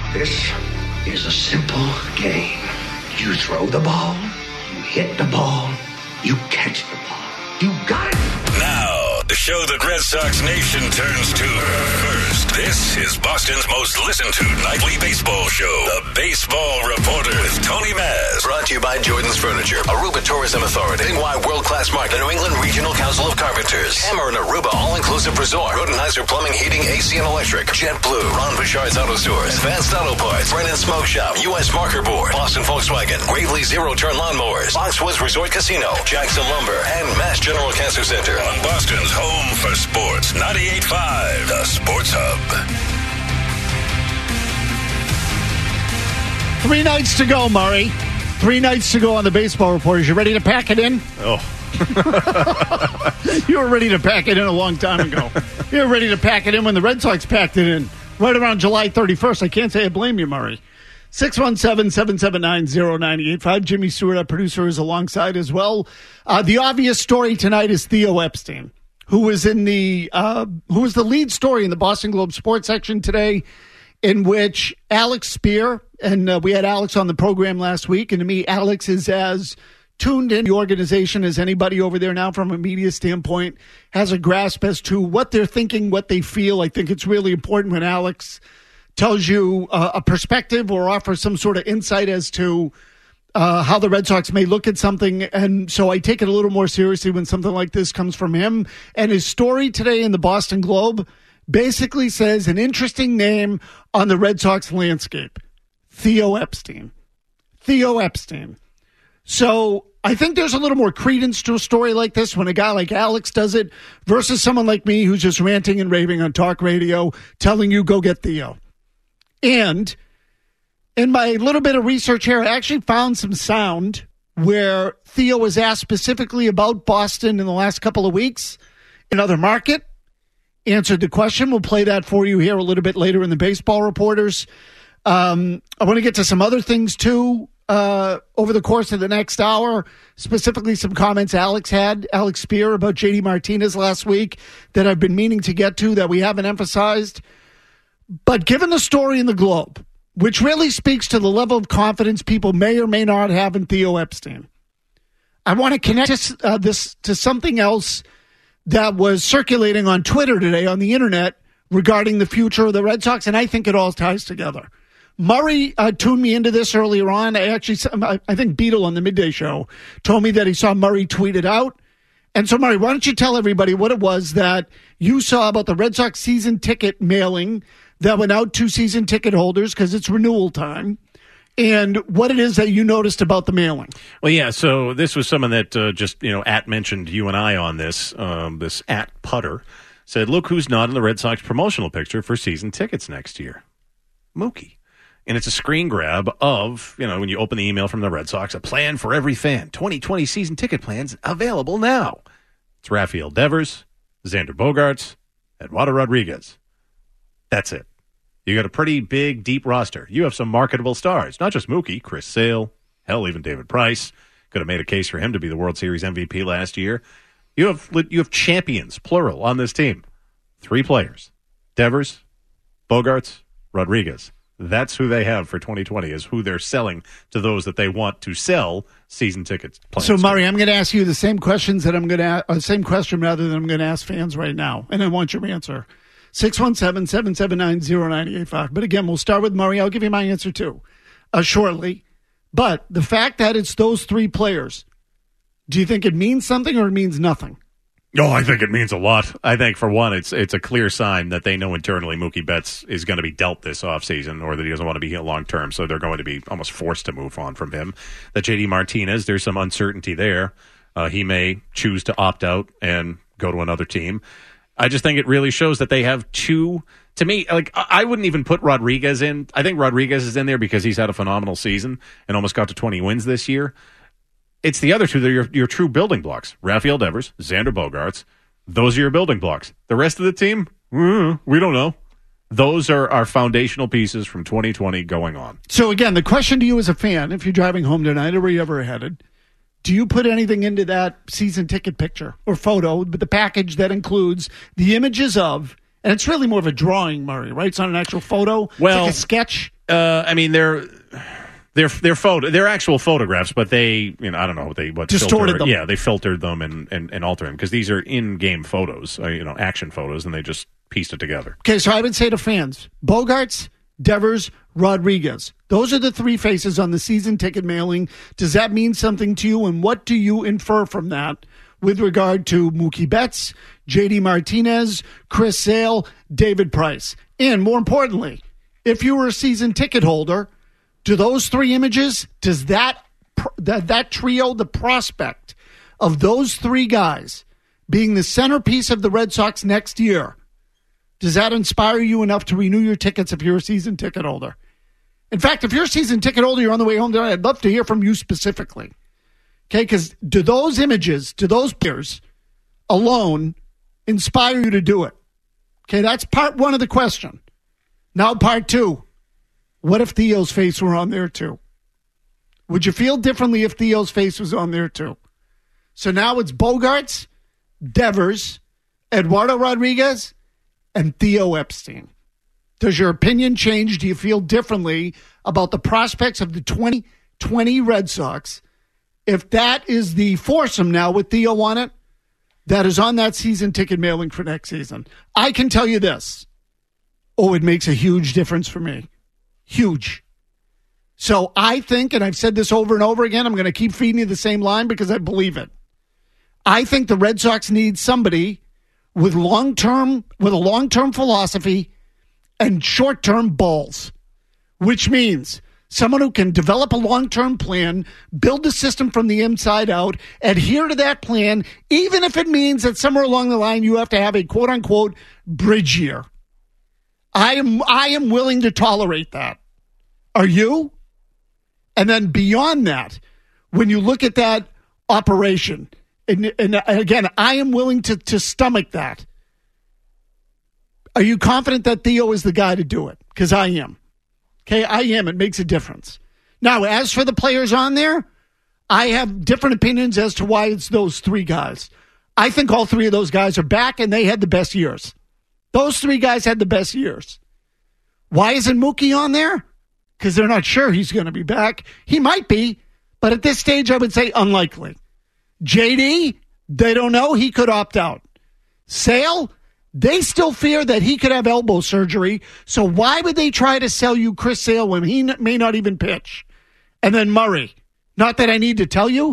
This is a simple game. You throw the ball, you hit the ball, you catch the ball. You got it! Now, the show that Red Sox Nation turns to first. This is Boston's most listened to nightly baseball show, The Baseball Reporter with Tony Maz. Brought to you by Jordan's Furniture, Aruba Tourism Authority, Bingwai World Class Market, the New England Regional Council of Carpenters, Hammer and Aruba All-Inclusive Resort, Rodenheiser Plumbing, Heating, AC and Electric, JetBlue, Ron Bouchard's Auto Stores, Advanced Auto Parts, Brennan Smoke Shop, U.S. Marker Board, Boston Volkswagen, Gravely Zero-Turn Lawnmowers, Foxwoods Resort Casino, Jackson Lumber, and Mass General Cancer Center. On Boston's home for sports, 98.5, The Sports Hub. 3 nights to go, Murray. 3 nights to go on the Baseball Reporters. You ready to pack it in? Oh. You were ready to pack it in a long time ago. You were ready to pack it in when the Red Sox packed it in. Right around July 31st. I can't say I blame you, Murray. 617-779-0985. Jimmy Stewart, our producer, is alongside as well. The obvious story tonight is Theo Epstein, who was the lead story in the Boston Globe sports section today, in which Alex Spear, and we had Alex on the program last week, and to me, Alex is as tuned in the organization as anybody over there now from a media standpoint, has a grasp as to what they're thinking, what they feel. I think it's really important when Alex tells you a perspective or offers some sort of insight as to how the Red Sox may look at something. And so I take it a little more seriously when something like this comes from him. And his story today in the Boston Globe basically says an interesting name on the Red Sox landscape, Theo Epstein. Theo Epstein. So I think there's a little more credence to a story like this when a guy like Alex does it versus someone like me who's just ranting and raving on talk radio telling you go get Theo. And in my little bit of research here, I actually found some sound where Theo was asked specifically about Boston in the last couple of weeks. Another market answered the question. We'll play that for you here a little bit later in the Baseball Reporters. I want to get to some other things, too, over the course of the next hour, specifically some comments Alex Spear, about J.D. Martinez last week that I've been meaning to get to that we haven't emphasized. But given the story in the Globe, which really speaks to the level of confidence people may or may not have in Theo Epstein, I want to connect this to something else that was circulating on Twitter today on the internet regarding the future of the Red Sox, and I think it all ties together. Murray tuned me into this earlier on. I think Beetle on the Midday Show told me that he saw Murray tweet it out. And so, Murray, why don't you tell everybody what it was that you saw about the Red Sox season ticket mailing that went out to season ticket holders because it's renewal time, and what it is that you noticed about the mailing. Well, yeah, so this was someone that mentioned you and I on this, this @Putter, said, look who's not in the Red Sox promotional picture for season tickets next year. Mookie. And it's a screen grab of, when you open the email from the Red Sox, a plan for every fan. 2020 season ticket plans available now. It's Rafael Devers, Xander Bogaerts, Eduardo Rodriguez. That's it. You got a pretty big, deep roster. You have some marketable stars, not just Mookie, Chris Sale, hell, even David Price. Could have made a case for him to be the World Series MVP last year. You have champions, plural, on this team. 3 players. Devers, Bogaerts, Rodriguez. That's who they have for 2020, is who they're selling to those that they want to sell season tickets. So, Murray, I'm going to ask you the same questions that I'm going to same question rather than I'm going to ask fans right now, and I want your answer. 617-779-0985. But again, we'll start with Murray. I'll give you my answer too, shortly. But the fact that it's those 3 players, do you think it means something or it means nothing? Oh, I think it means a lot. I think, for one, it's a clear sign that they know internally Mookie Betts is going to be dealt this offseason, or that he doesn't want to be here long-term, so they're going to be almost forced to move on from him. That J.D. Martinez, there's some uncertainty there. He may choose to opt out and go to another team. I just think it really shows that they have 2. To me, I wouldn't even put Rodriguez in. I think Rodriguez is in there because he's had a phenomenal season and almost got to 20 wins this year. It's the other 2 that are your true building blocks. Rafael Devers, Xander Bogaerts. Those are your building blocks. The rest of the team, we don't know. Those are our foundational pieces from 2020 going on. So, again, the question to you as a fan, if you're driving home tonight or wherever you're headed, do you put anything into that season ticket picture or photo, but the package that includes the images of, and it's really more of a drawing, Murray, right? It's not an actual photo. Well, it's like a sketch. I mean, they're actual photographs, but they, I don't know what distorted them. Yeah, they filtered them and altered them because these are in-game photos, action photos, and they just pieced it together. Okay, so I would say to fans, Bogarts, Devers, Rodriguez. Those are the three faces on the season ticket mailing. Does that mean something to you, and what do you infer from that with regard to Mookie Betts, J.D. Martinez, Chris Sale, David Price? And more importantly, if you were a season ticket holder, do those three images, does that trio, the prospect of those three guys being the centerpiece of the Red Sox next year, does that inspire you enough to renew your tickets if you're a season ticket holder? In fact, if you're a season ticket holder, you're on the way home tonight, I'd love to hear from you specifically. Okay, because do those images, do those pictures alone inspire you to do it? Okay, that's part one of the question. Now part two, what if Theo's face were on there too? Would you feel differently if Theo's face was on there too? So now it's Bogarts, Devers, Eduardo Rodriguez, and Theo Epstein. Does your opinion change? Do you feel differently about the prospects of the 2020 Red Sox if that is the foursome now with Theo on it that is on that season ticket mailing for next season? I can tell you this. Oh, it makes a huge difference for me. Huge. So I think, and I've said this over and over again, I'm going to keep feeding you the same line because I believe it. I think the Red Sox need somebody with a long-term philosophy and short-term balls, which means someone who can develop a long-term plan, build the system from the inside out, adhere to that plan, even if it means that somewhere along the line you have to have a quote-unquote bridge year. I am willing to tolerate that. Are you? And then beyond that, when you look at that operation, and again, I am willing to stomach that. Are you confident that Theo is the guy to do it? Because I am. Okay, I am. It makes a difference. Now, as for the players on there, I have different opinions as to why it's those three guys. I think all three of those guys are back, and they had the best years. Those three guys had the best years. Why isn't Mookie on there? Because they're not sure he's going to be back. He might be, but at this stage, I would say unlikely. JD, they don't know. He could opt out. Sale, they still fear that he could have elbow surgery. So why would they try to sell you Chris Sale when he may not even pitch? And then Murray, not that I need to tell you.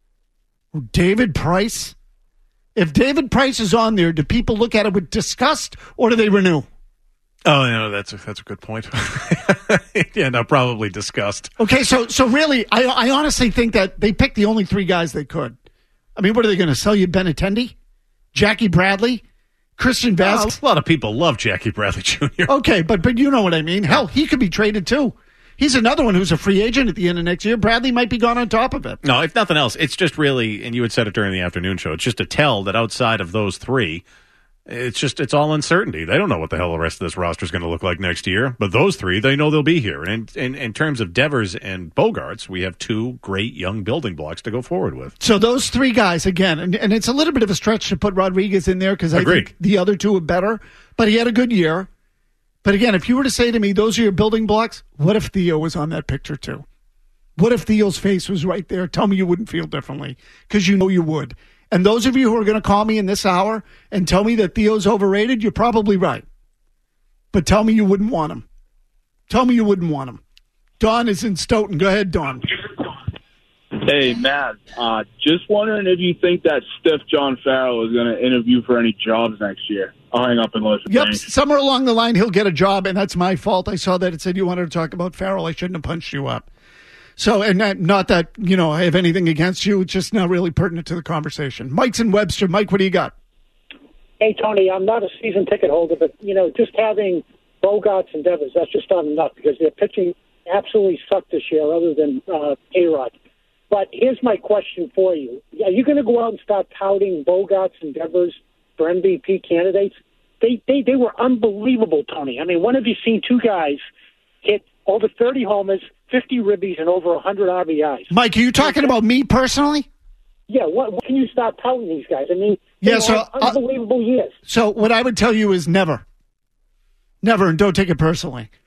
David Price. If David Price is on there, do people look at it with disgust or do they renew? Oh, no, that's a good point. Yeah, no, probably disgust. Okay, so really, I honestly think that they picked the only three guys they could. I mean, what are they going to sell you, Benintendi? Jackie Bradley? Christian Vasquez? A lot of people love Jackie Bradley Jr. Okay, but you know what I mean. Hell, he could be traded too. He's another one who's a free agent at the end of next year. Bradley might be gone on top of it. No, if nothing else, it's just really, and you had said it during the afternoon show, it's just a tell that outside of those three, it's all uncertainty. They don't know what the hell the rest of this roster is going to look like next year. But those three, they know they'll be here. And in terms of Devers and Bogarts, we have two great young building blocks to go forward with. So those three guys, again, and it's a little bit of a stretch to put Rodriguez in there because I think the other two are better. But he had a good year. But again, if you were to say to me, those are your building blocks, what if Theo was on that picture too? What if Theo's face was right there? Tell me you wouldn't feel differently because you know you would. And those of you who are going to call me in this hour and tell me that Theo's overrated, you're probably right. But tell me you wouldn't want him. Tell me you wouldn't want him. Don is in Stoughton. Go ahead, Don. Hey, Matt. Just wondering if you think that stiff John Farrell is going to interview for any jobs next year. I'll hang up and listen. Yep, somewhere along the line he'll get a job, and that's my fault. I saw that it said you wanted to talk about Farrell. I shouldn't have punched you up. So, and not that, I have anything against you. It's just not really pertinent to the conversation. Mike's in Webster. Mike, what do you got? Hey, Tony, I'm not a season ticket holder, but, just having Bogarts and Devers, that's just not enough because their pitching absolutely sucked this year other than A-Rod. But here's my question for you. Are you going to go out and start touting Bogarts and Devers for MVP candidates? They were unbelievable, Tony. I mean, when have you seen two guys hit over 30 homers, 50 ribbies, and over 100 RBIs? Mike, are you talking about me personally? Yeah, what can you start touting these guys? I mean, unbelievable years. So what I would tell you is never. Never, and don't take it personally.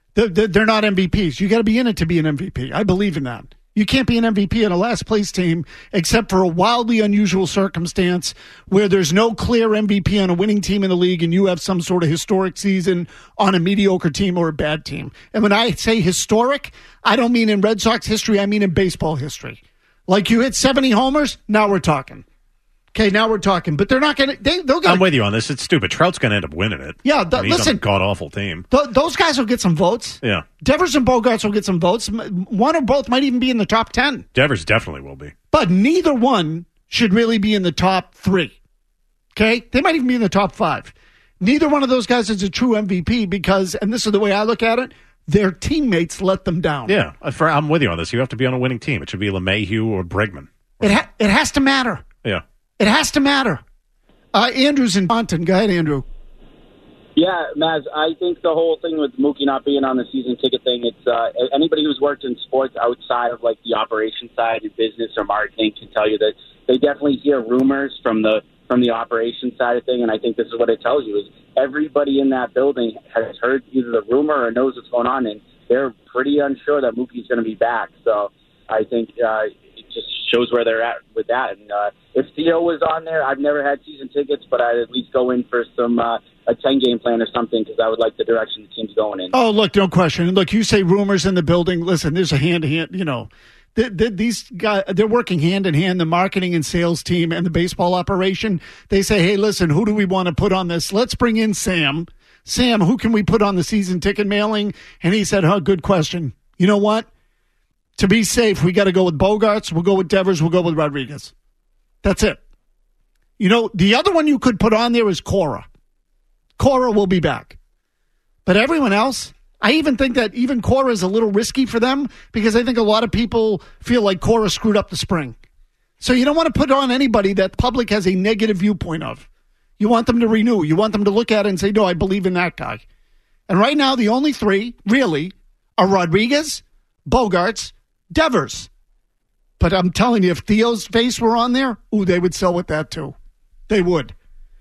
They're not MVPs. You got to be in it to be an MVP. I believe in that. You can't be an MVP in a last-place team except for a wildly unusual circumstance where there's no clear MVP on a winning team in the league and you have some sort of historic season on a mediocre team or a bad team. And when I say historic, I don't mean in Red Sox history. I mean in baseball history. Like you hit 70 homers, now we're talking. Okay, now we're talking. But they're not going to... I'm with you on this. It's stupid. Trout's going to end up winning it. Yeah, he's listen. on a god-awful team. Those guys will get some votes. Yeah. Devers and Bogarts will get some votes. One or both might even be in the top 10. Devers definitely will be. But neither one should really be in the top 3. Okay? They might even be in the top 5. Neither one of those guys is a true MVP because, and this is the way I look at it, their teammates let them down. Yeah, I'm with you on this. You have to be on a winning team. It should be LeMahieu or Bregman. It has to matter. Yeah. It has to matter. Andrew's in Taunton. Go ahead, Andrew. Yeah, Maz, I think the whole thing with Mookie not being on the season ticket thing, it's anybody who's worked in sports outside of like the operation side of business or marketing can tell you that they definitely hear rumors from the operation side of thing, and I think this is what it tells you is everybody in that building has heard either the rumor or knows what's going on, and they're pretty unsure that Mookie's going to be back. So I think it just shows where they're at with that. And if Theo was on there, I've never had season tickets, but I'd at least go in for some a 10-game plan or something because I would like the direction the team's going in. Oh, look, no question. Look, you say rumors in the building. Listen, there's a hand-to-hand, these guys, they're working hand-in-hand, the marketing and sales team and the baseball operation. They say, hey, listen, who do we want to put on this? Let's bring in Sam. Sam, who can we put on the season ticket mailing? And he said, good question. You know what? To be safe, we got to go with Bogarts. We'll go with Devers. We'll go with Rodriguez. That's it. The other one you could put on there is Cora. Cora will be back. But everyone else, I even think that even Cora is a little risky for them because I think a lot of people feel like Cora screwed up the spring. So you don't want to put on anybody that the public has a negative viewpoint of. You want them to renew. You want them to look at it and say, no, I believe in that guy. And right now, the only 3, really, are Rodriguez, Bogarts, Devers. But I'm telling you, if Theo's face were on there, they would sell with that too. They would.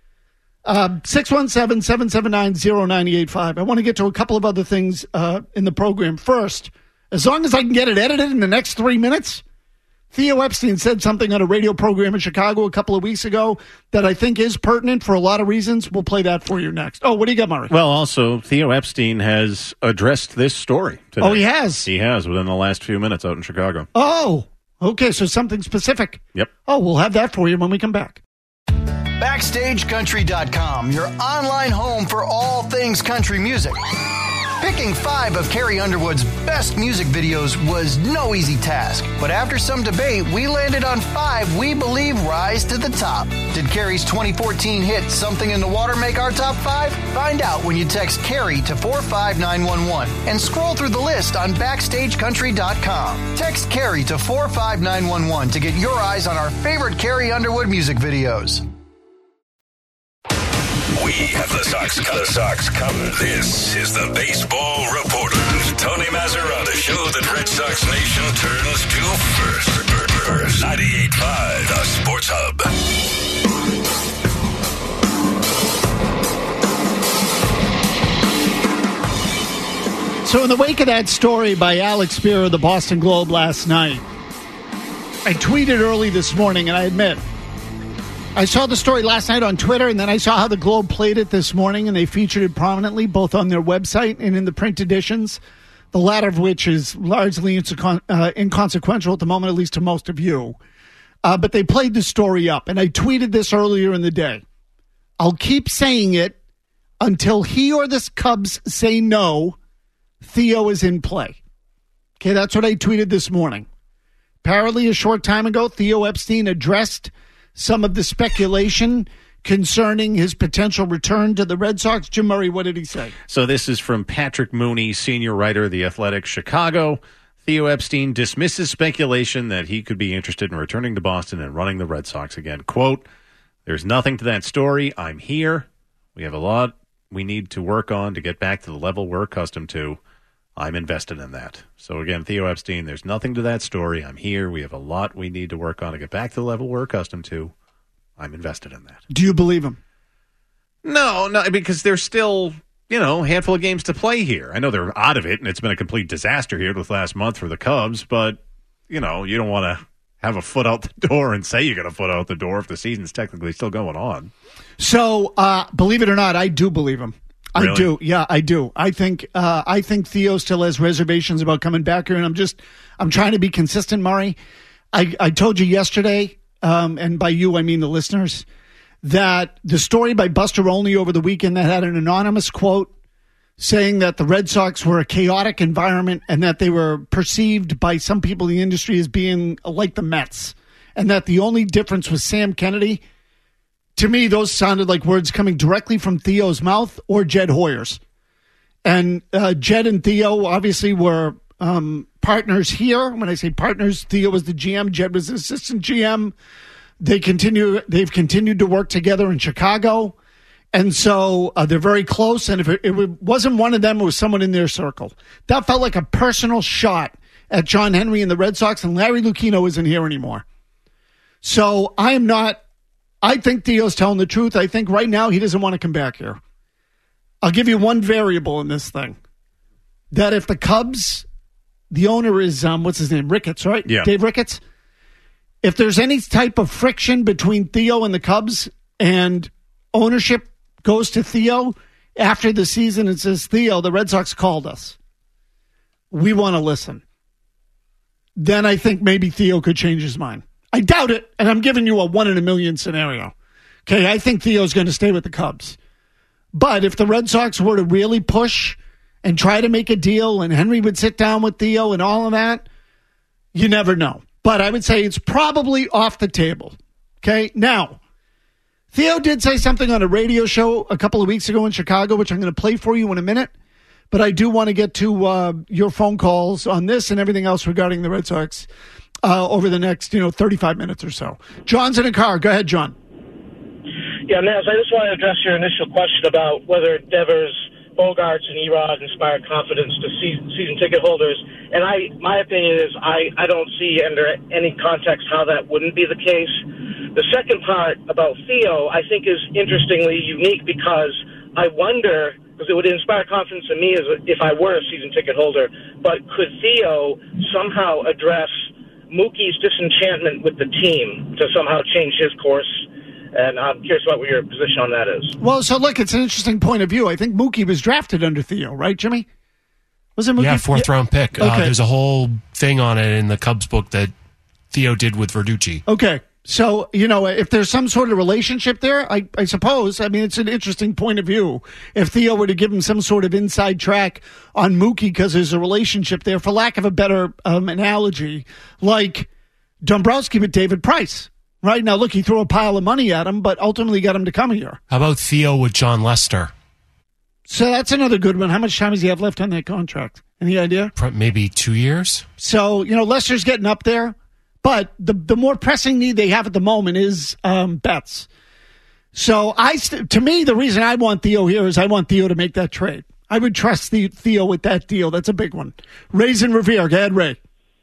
617-779-0985. I want to get to a couple of other things in the program. First, as long as I can get it edited in the next 3 minutes, Theo Epstein said something on a radio program in Chicago a couple of weeks ago that I think is pertinent for a lot of reasons. We'll play that for you next. Oh, what do you got, Murray? Well, also, Theo Epstein has addressed this story today. Oh, he has? He has, within the last few minutes out in Chicago. Oh, okay, so something specific. Yep. Oh, we'll have that for you when we come back. BackstageCountry.com, your online home for all things country music. Picking 5 of Carrie Underwood's best music videos was no easy task, but after some debate, we landed on 5 we believe rise to the top. Did Carrie's 2014 hit Something in the Water make our top 5? Find out when you text Carrie to 45911 and scroll through the list on BackstageCountry.com. Text Carrie to 45911 to get your eyes on our favorite Carrie Underwood music videos. We have the Sox covered. This is the Baseball Reporter. Tony Mazzara, the show that Red Sox Nation turns to first. 98.5, the Sports Hub. So in the wake of that story by Alex Spear of the Boston Globe last night, I tweeted early this morning, and I admit, I saw the story last night on Twitter, and then I saw how the Globe played it this morning, and they featured it prominently, both on their website and in the print editions, the latter of which is largely inconsequential at the moment, at least to most of you. But they played the story up, and I tweeted this earlier in the day. I'll keep saying it until he or the Cubs say no, Theo is in play. Okay, that's what I tweeted this morning. Apparently, a short time ago, Theo Epstein addressed some of the speculation concerning his potential return to the Red Sox. Jim Murray, what did he say? So this is from Patrick Mooney, senior writer of The Athletic, Chicago. Theo Epstein dismisses speculation that he could be interested in returning to Boston and running the Red Sox again. Quote, "There's nothing to that story. I'm here. We have a lot we need to work on to get back to the level we're accustomed to. I'm invested in that." So again, Theo Epstein, there's nothing to that story. I'm here. We have a lot we need to work on to get back to the level we're accustomed to. I'm invested in that. Do you believe him? No, because there's still handful of games to play here. I know they're out of it, and it's been a complete disaster here this last month for the Cubs, but, you don't want to have a foot out the door and say you got a foot out the door if the season's technically still going on. So, believe it or not, I do believe him. Really? I do. Yeah, I do. I think Theo still has reservations about coming back here, and I'm trying to be consistent, Murray. I told you yesterday, and by you I mean the listeners, that the story by Buster Olney over the weekend that had an anonymous quote saying that the Red Sox were a chaotic environment and that they were perceived by some people in the industry as being like the Mets, and that the only difference was Sam Kennedy. To me, those sounded like words coming directly from Theo's mouth or Jed Hoyer's. And Jed and Theo obviously were partners here. When I say partners, Theo was the GM, Jed was the assistant GM. They've continued to work together in Chicago. And so they're very close. And if it wasn't one of them, it was someone in their circle. That felt like a personal shot at John Henry and the Red Sox, and Larry Lucchino isn't here anymore. So I think Theo's telling the truth. I think right now he doesn't want to come back here. I'll give you one variable in this thing. That if the Cubs, the owner is, what's his name? Ricketts, right? Yeah. Dave Ricketts. If there's any type of friction between Theo and the Cubs and ownership goes to Theo after the season and says, Theo, the Red Sox called us. We want to listen. Then I think maybe Theo could change his mind. I doubt it, and I'm giving you a 1 in a million scenario. Okay, I think Theo's going to stay with the Cubs. But if the Red Sox were to really push and try to make a deal and Henry would sit down with Theo and all of that, you never know. But I would say it's probably off the table. Okay, now, Theo did say something on a radio show a couple of weeks ago in Chicago, which I'm going to play for you in a minute. But I do want to get to your phone calls on this and everything else regarding the Red Sox over the next, 35 minutes or so. John's in a car. Go ahead, John. Yeah, Naz, I just want to address your initial question about whether Devers, Bogarts, and Erod inspire confidence to season ticket holders. And my opinion is I don't see under any context how that wouldn't be the case. The second part about Theo, I think, is interestingly unique because I wonder, because it would inspire confidence in me as if I were a season ticket holder, but could Theo somehow address Mookie's disenchantment with the team to somehow change his course? And I'm curious about what your position on that is. Well, so look, it's an interesting point of view. I think Mookie was drafted under Theo, right, Jimmy? Was it Mookie? Yeah, fourth-round pick. Okay. There's a whole thing on it in the Cubs book that Theo did with Verducci. Okay. So, if there's some sort of relationship there, I suppose, it's an interesting point of view. If Theo were to give him some sort of inside track on Mookie because there's a relationship there, for lack of a better analogy, like Dombrowski with David Price. Right now, look, he threw a pile of money at him, but ultimately got him to come here. How about Theo with John Lester? So that's another good one. How much time does he have left on that contract? Any idea? Maybe 2 years. So, Lester's getting up there, but the more pressing need they have at the moment is Betts. So to me, the reason I want Theo here is I want Theo to make that trade. I would trust Theo with that deal. That's a big one. Ray's in Revere. Go ahead, Ray.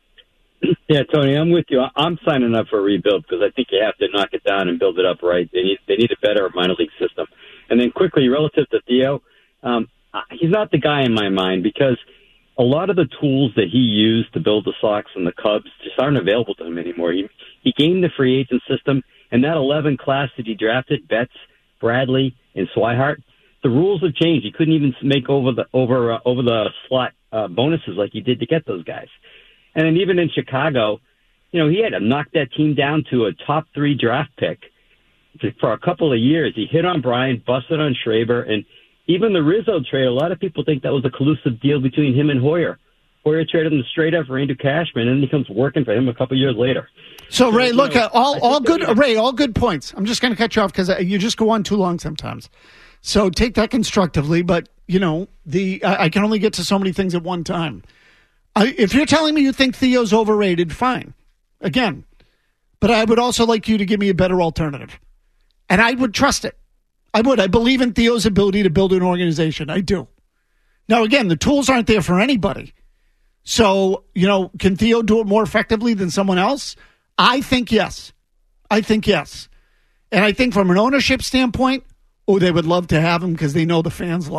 Yeah, Tony, I'm with you. I'm signing up for a rebuild because I think you have to knock it down and build it up right. They need a better minor league system. And then quickly, relative to Theo, he's not the guy in my mind because a lot of the tools that he used to build the Sox and the Cubs just aren't available to him anymore. He gained the free agent system, and that 11 class that he drafted, Betts, Bradley, and Swihart, the rules have changed. He couldn't even make over the slot bonuses like he did to get those guys. And then even in Chicago, he had to knock that team down to a top 3 draft pick for a couple of years. He hit on Bryant, busted on Schreiber, and even the Rizzo trade, a lot of people think that was a collusive deal between him and Hoyer. Hoyer traded him straight up for Andrew Cashman, and he comes working for him a couple of years later. So Ray, look, all good points. I'm just going to cut you off because you just go on too long sometimes. So take that constructively, but I can only get to so many things at one time. If you're telling me you think Theo's overrated, fine. Again. But I would also like you to give me a better alternative. And I would trust it. I would. I believe in Theo's ability to build an organization. I do. Now, again, the tools aren't there for anybody. So, can Theo do it more effectively than someone else? I think yes. And I think from an ownership standpoint, they would love to have him because they know the fans love him.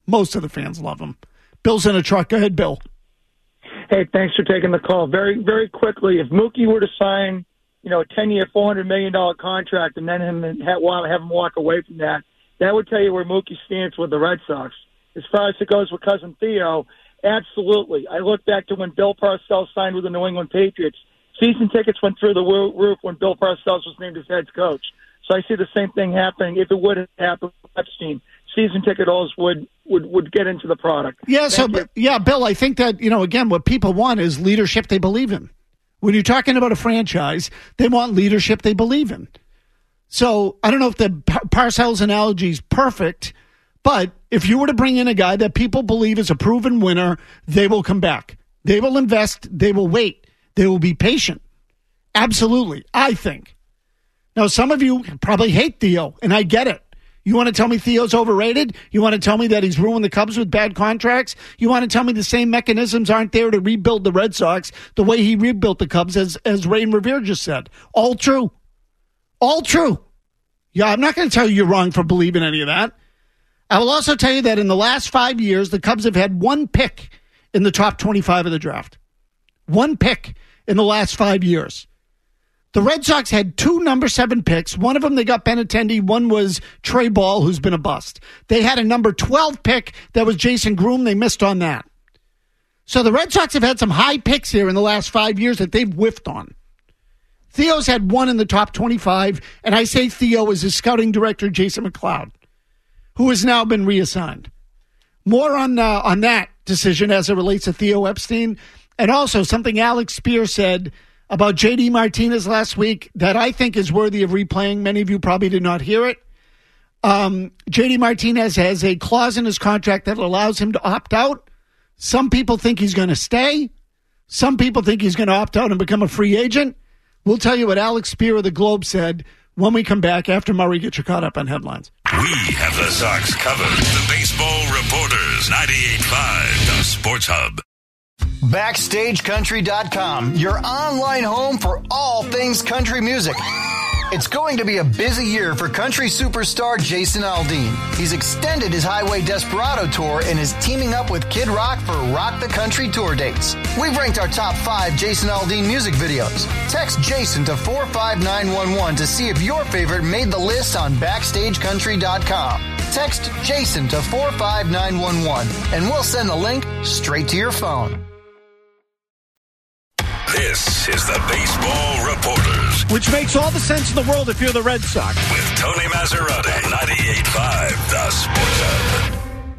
Most of the fans love him. Bill's in a truck. Go ahead, Bill. Hey, thanks for taking the call. Very, very quickly, if Mookie were to sign, a 10-year, $400 million contract and then have him walk away from that, that would tell you where Mookie stands with the Red Sox. As far as it goes with Cousin Theo, absolutely. I look back to when Bill Parcells signed with the New England Patriots. Season tickets went through the roof when Bill Parcells was named as head coach. So I see the same thing happening. If it would happen with Epstein, season ticket holders would get into the product. Yeah, Bill, I think that, again, what people want is leadership they believe in. When you're talking about a franchise, they want leadership they believe in. So I don't know if the Parcells analogy is perfect, but if you were to bring in a guy that people believe is a proven winner, they will come back. They will invest. They will wait. They will be patient. Absolutely, I think. Now, some of you probably hate Theo, and I get it. You want to tell me Theo's overrated? You want to tell me that he's ruined the Cubs with bad contracts? You want to tell me the same mechanisms aren't there to rebuild the Red Sox the way he rebuilt the Cubs, as Ray and Revere just said? All true. All true. Yeah, I'm not going to tell you you're wrong for believing any of that. I will also tell you that in the last 5 years, the Cubs have had one pick in the top 25 of the draft. One pick in the last 5 years. The Red Sox had 2 number 7 picks. One of them, they got Benintendi. One was Trey Ball, who's been a bust. They had a number 12 pick that was Jason Groom. They missed on that. So the Red Sox have had some high picks here in the last 5 years that they've whiffed on. Theo's had one in the top 25, and I say Theo is his scouting director, Jason McLeod, who has now been reassigned. More on that decision as it relates to Theo Epstein, and also something Alex Spear said about J.D. Martinez last week that I think is worthy of replaying. Many of you probably did not hear it. J.D. Martinez has a clause in his contract that allows him to opt out. Some people think he's going to stay. Some people think he's going to opt out and become a free agent. We'll tell you what Alex Spear of the Globe said when we come back after Murray gets you caught up on headlines. We have the Sox covered. The Baseball Reporters, 98.5, the Sports Hub. BackstageCountry.com, your online home for all things country music. It's going to be a busy year for country superstar Jason Aldean. He's extended his Highway Desperado tour and is teaming up with Kid Rock for Rock the Country tour dates. We've ranked our top 5 Jason Aldean music videos. Text Jason to 45911 to see if your favorite made the list on BackstageCountry.com. Text Jason to 45911 and we'll send the link straight to your phone. This is the Baseball Reporters. Which makes all the sense in the world if you're the Red Sox. With Tony Maserati, 98.5, the Sports Hub.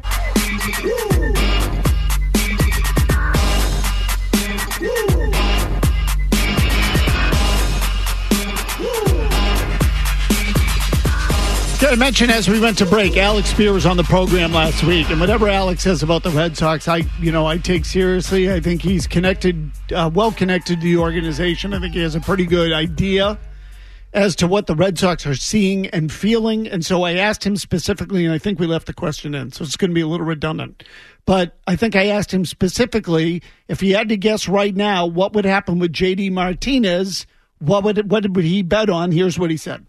I mentioned as we went to break, Alex Spear was on the program last week, and whatever Alex says about the Red Sox, I take seriously. I think he's connected, well connected to the organization. I think he has a pretty good idea as to what the Red Sox are seeing and feeling. And so I asked him specifically, and I think we left the question in, so it's going to be a little redundant. But I think I asked him specifically, if he had to guess right now what would happen with J.D. Martinez, what would he bet on? Here's what he said.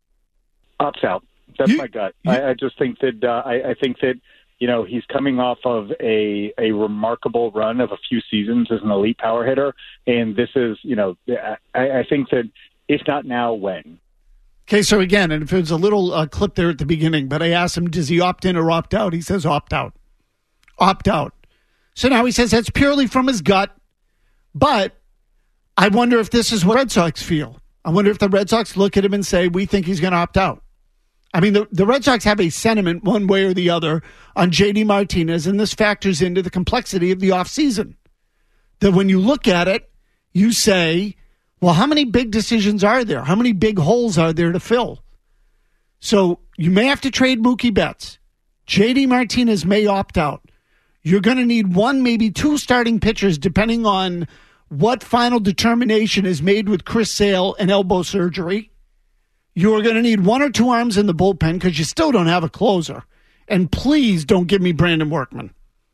Opts out. That's my gut. I just think that I think that he's coming off of a remarkable run of a few seasons as an elite power hitter, and this is I think that if not now, when? Okay, so again, and if it was a little clip there at the beginning, but I asked him, does he opt in or opt out? He says opt out. Opt out. So now he says that's purely from his gut, but I wonder if this is what Red Sox feel. I wonder if the Red Sox look at him and say, we think he's going to opt out. I mean, the Red Sox have a sentiment one way or the other on J.D. Martinez, and this factors into the complexity of the offseason. That when you look at it, you say, well, how many big decisions are there? How many big holes are there to fill? So you may have to trade Mookie Betts. J.D. Martinez may opt out. You're going to need 1, maybe 2 starting pitchers, depending on what final determination is made with Chris Sale and elbow surgery. You're going to need 1 or 2 arms in the bullpen because you still don't have a closer. And please don't give me Brandon Workman.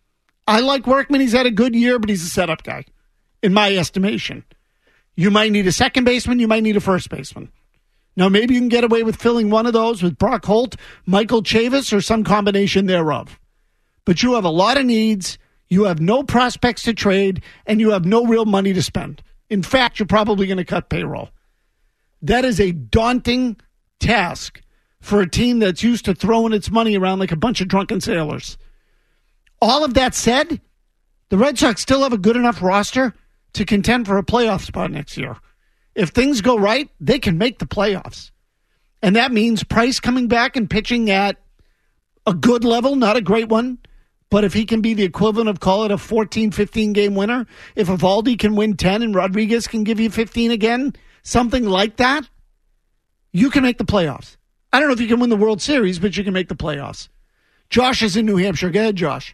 I like Workman. He's had a good year, but he's a setup guy, in my estimation. You might need a second baseman. You might need a first baseman. Now, maybe you can get away with filling one of those with Brock Holt, Michael Chavis, or some combination thereof. but you have a lot of needs, you have no prospects to trade, and you have no real money to spend. In fact, you're probably going to cut payroll. That is a daunting task for a team that's used to throwing its money around like a bunch of drunken sailors. All of that said, the Red Sox still have a good enough roster to contend for a playoff spot next year. If things go right, they can make the playoffs. And that means Price coming back and pitching at a good level, not a great one. But if he can be the equivalent of, call it a 14, 15-game winner, if Eovaldi can win 10 and Rodriguez can give you 15 again, something like that, you can make the playoffs. I don't know if you can win the World Series, but you can make the playoffs. Josh is in New Hampshire. Go ahead, Josh.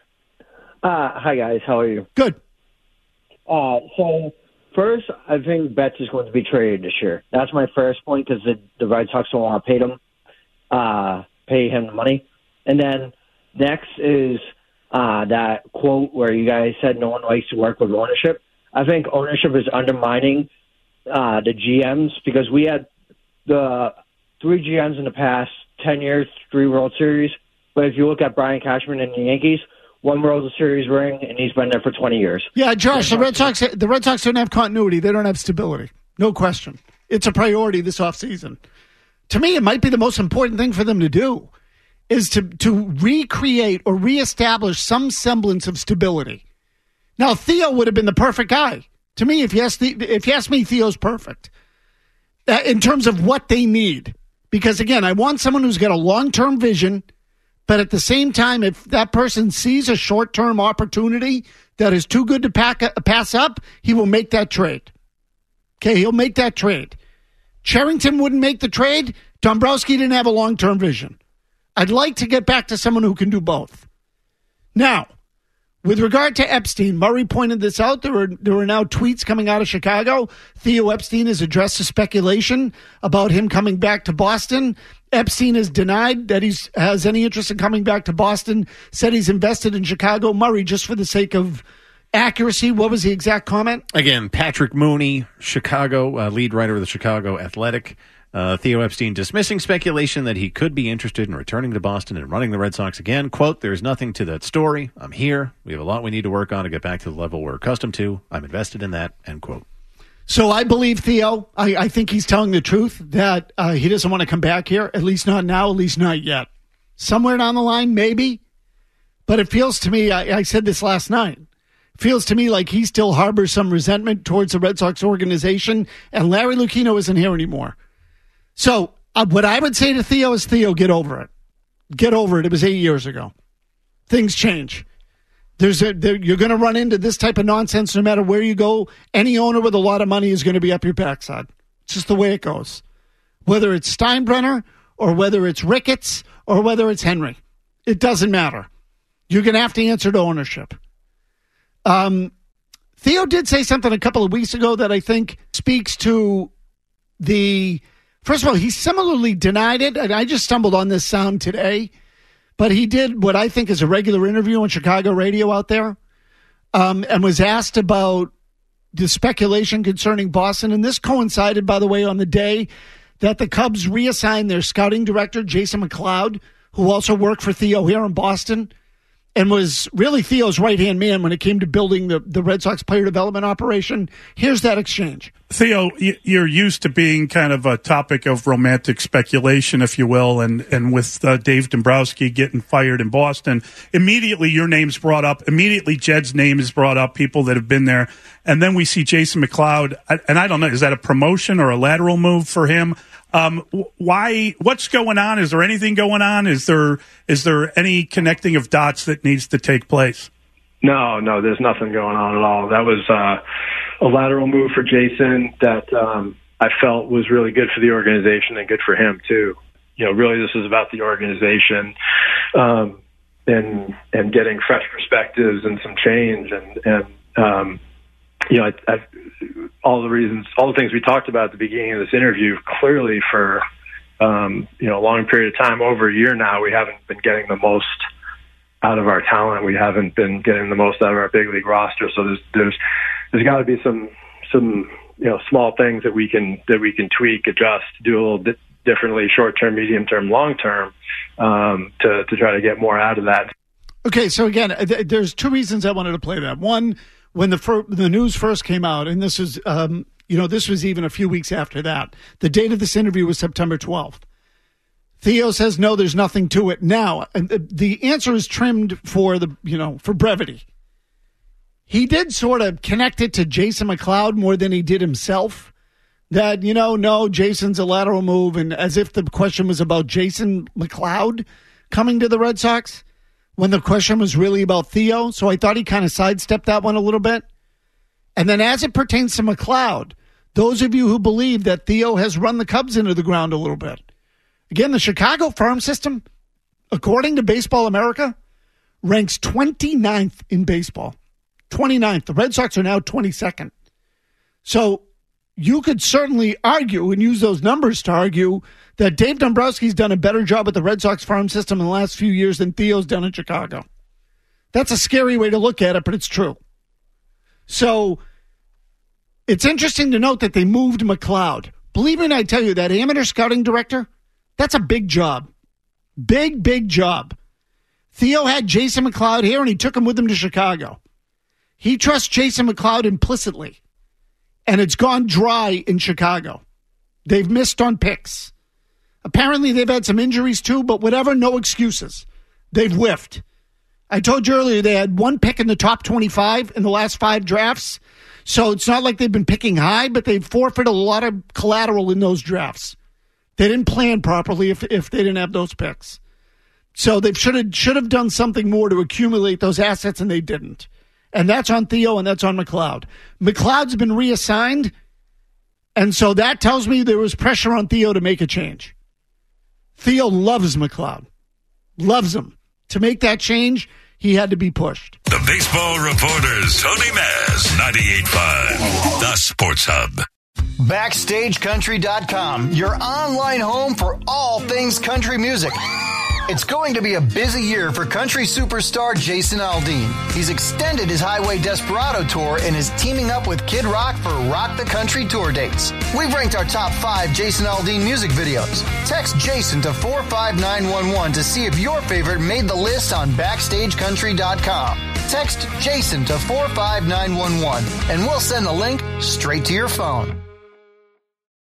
Hi, guys. How are you? Good. So, first, I think Betts is going to be traded this year. That's my first point because the Red Sox don't want to pay him the money. And then next is that quote where you guys said no one likes to work with ownership. I think ownership is undermining the GMs because we had the 3 GMs in the past 10 years, 3 World Series. But if you look at Brian Cashman and the Yankees, 1 World Series ring, and he's been there for 20 years. Yeah, Josh, the Red Sox don't have continuity. They don't have stability. No question. It's a priority this offseason. To me, it might be the most important thing for them to do is to recreate or reestablish some semblance of stability. Now, Theo would have been the perfect guy. To me, if you ask me, Theo's perfect in terms of what they need. Because, again, I want someone who's got a long-term vision, but at the same time, if that person sees a short-term opportunity that is too good to pass up, he will make that trade. Okay, he'll make that trade. Cherington wouldn't make the trade. Dombrowski didn't have a long-term vision. I'd like to get back to someone who can do both. Now, with regard to Epstein, Murray pointed this out. There are now tweets coming out of Chicago. Theo Epstein has addressed the speculation about him coming back to Boston. Epstein has denied that he has any interest in coming back to Boston, said he's invested in Chicago. Murray, just for the sake of accuracy, what was the exact comment? Again, Patrick Mooney, Chicago, lead writer of the Chicago Athletic. Theo Epstein dismissing speculation that he could be interested in returning to Boston and running the Red Sox again. Quote, "There's nothing to that story. I'm here. We have a lot we need to work on to get back to the level we're accustomed to. I'm invested in that," end quote. So I believe Theo. I think he's telling the truth that he doesn't want to come back here, at least not now, at least not yet. Somewhere down the line, maybe. But it feels to me, I said this last night, it feels to me like he still harbors some resentment towards the Red Sox organization, and Larry Lucchino isn't here anymore. So what I would say to Theo is, Theo, get over it. Get over it. It was 8 years ago. Things change. You're going to run into this type of nonsense no matter where you go. Any owner with a lot of money is going to be up your backside. It's just the way it goes. Whether it's Steinbrenner or whether it's Ricketts or whether it's Henry. It doesn't matter. You're going to have to answer to ownership. Theo did say something a couple of weeks ago that I think speaks to the... First of all, he similarly denied it, and I just stumbled on this sound today, but he did what I think is a regular interview on Chicago radio out there, and was asked about the speculation concerning Boston, and this coincided, by the way, on the day that the Cubs reassigned their scouting director, Jason McLeod, who also worked for Theo here in Boston, and was really Theo's right-hand man when it came to building the Red Sox player development operation. Here's that exchange. Theo, you're used to being kind of a topic of romantic speculation, if you will, and with Dave Dombrowski getting fired in Boston, immediately your name's brought up. Immediately Jed's name is brought up, people that have been there. And then we see Jason McLeod, and I don't know, is that a promotion or a lateral move for him? Why? What's going on? Is there anything going on? Is there any connecting of dots that needs to take place? No, there's nothing going on at all. That was a lateral move for Jason that I felt was really good for the organization and good for him too. You know, really, this is about the organization and getting fresh perspectives and some change and you know, all the things we talked about at the beginning of this interview, clearly for, you know, a long period of time, over a year now, we haven't been getting the most out of our talent. We haven't been getting the most out of our big league roster. So there's got to be some, you know, small things that we can tweak, adjust, do a little bit differently, short term, medium term, long term, to try to get more out of that. Okay, so again, there's two reasons I wanted to play that. One, when the news first came out, and this was, this was even a few weeks after that. The date of this interview was September 12th. Theo says, no, there's nothing to it. Now, the answer is trimmed for brevity. He did sort of connect it to Jason McLeod more than he did himself. That, no, Jason's a lateral move, and as if the question was about Jason McLeod coming to the Red Sox, when the question was really about Theo. So I thought he kind of sidestepped that one a little bit. And then as it pertains to McLeod, those of you who believe that Theo has run the Cubs into the ground a little bit. Again, the Chicago farm system, according to Baseball America, ranks 29th in baseball. 29th. The Red Sox are now 22nd. So you could certainly argue and use those numbers to argue that Dave Dombrowski's done a better job with the Red Sox farm system in the last few years than Theo's done in Chicago. That's a scary way to look at it, but it's true. So it's interesting to note that they moved McLeod. Believe me when I tell you, that amateur scouting director, that's a big job. Big, big job. Theo had Jason McLeod here, and he took him with him to Chicago. He trusts Jason McLeod implicitly, and it's gone dry in Chicago. They've missed on picks. Apparently, they've had some injuries too, but whatever, no excuses. They've whiffed. I told you earlier they had one pick in the top 25 in the last 5 drafts, so it's not like they've been picking high, but they've forfeited a lot of collateral in those drafts. They didn't plan properly if they didn't have those picks. So they should have done something more to accumulate those assets, and they didn't. And that's on Theo, and that's on McLeod. McLeod's been reassigned, and so that tells me there was pressure on Theo to make a change. Theo loves McLeod. Loves him. To make that change, he had to be pushed. The Baseball Reporters, Tony Maz, 98.5, the Sports Hub. BackstageCountry.com, your online home for all things country music. It's going to be a busy year for country superstar Jason Aldean. He's extended his Highway Desperado tour and is teaming up with Kid Rock for Rock the Country tour dates. We've ranked our top 5 Jason Aldean music videos. Text Jason to 45911 to see if your favorite made the list on BackstageCountry.com. Text Jason to 45911 and we'll send the link straight to your phone.